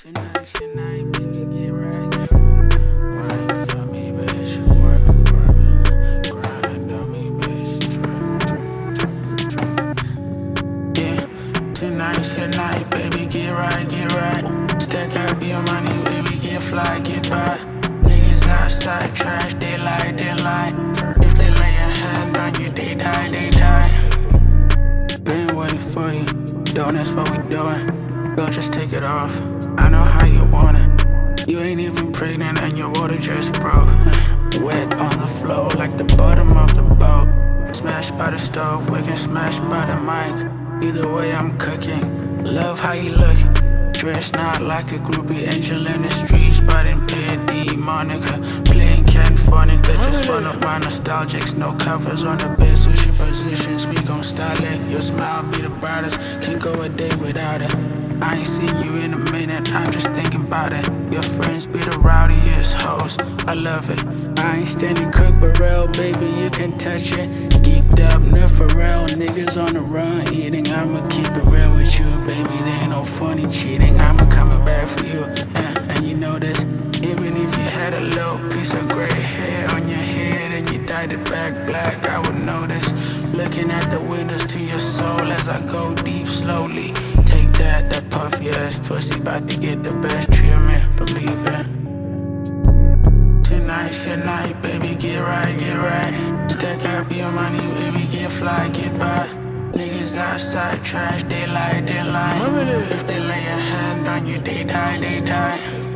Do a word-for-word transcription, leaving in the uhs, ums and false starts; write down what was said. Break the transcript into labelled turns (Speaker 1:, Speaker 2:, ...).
Speaker 1: Tonight, tonight, baby, get right. Wine for me, bitch. Work, work. Grind on me, bitch. Twerk, twerk, twerk, twerk. Yeah. Tonight, tonight, baby, get right, get right. Stack up your money, baby, get fly, get by. Niggas outside trash, they lie, they lie. If they lay a hand on you, they die, they die. Been waiting for you, don't ask what we doing. Girl, just take it off, I know how you want it. You ain't even pregnant and your water just broke. Wet on the floor like the bottom of the boat. Smashed by the stove, we can smash by the mic. Either way I'm cooking, love how you look. Dressed not like a groupie, angel in the streets, but in P D Monica. Playing Ken Phonic, they just one of my nostalgics. No covers on the bed, switching positions, we gon' style it. Your smile be the brightest, can't go a day without it. I ain't seen you in a minute, I'm just thinking about it. Your friends be the rowdiest hoes, I love it. I ain't standing cook barrel, baby, you can touch it. Geeked up, no Pharrell, niggas on the run eating. I'ma keep it real with you, baby, there ain't no funny cheating. I'ma coming back for you, yeah, and you know this. Even if you had a little piece of gray hair on your head and you dyed it back black, I would notice. Looking at the windows to your soul as I go deep slowly. Take that, that puffy ass pussy about to get the best treatment, believe it. Tonight, tonight, baby, get right, get right. Stack up your money, baby, get fly, get by. Niggas outside trash, they lie, they lie. If they lay a hand on you, they die, they die.